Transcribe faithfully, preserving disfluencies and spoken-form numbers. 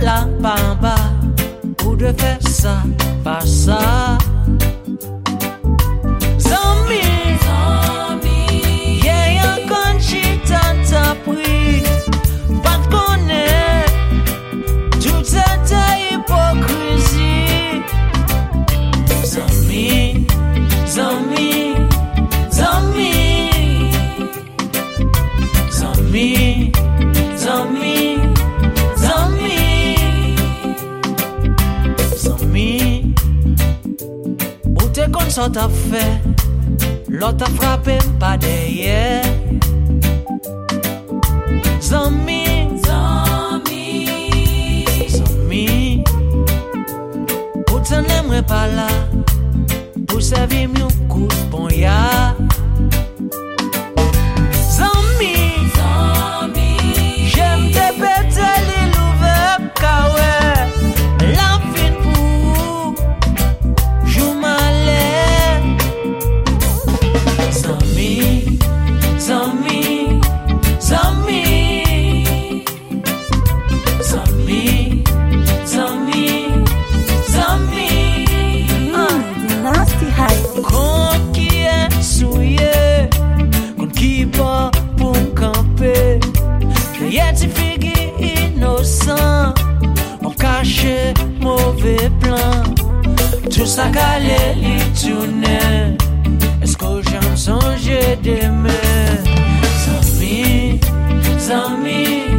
là, pas en bas. Ou de faire ça, pas ça. Zami, yeah, y'a quand j'y t'as pris. Pas de connaître toute cette hypocrisie. Zami, zami, zami, zami, zami, zami, zami. Où t'es qu'on s'en t'a fait, l'autre a frappé pas derrière. Zami, zami, zami. Où t'en aimerais pas là, pour servir mieux coup de bon ya. Zami, zami, j'aime te péter les louveaux, car ouais, la fin pour jou malais. Zami, zami, zami, zami, zami, zami. Kon qui est souillé, kon qui pas pour camper. Y'a des figues innocents, on cache mauvais plan. Tout ça calé, li tourne. Est-ce que j'aime songer demain? Zami, zami.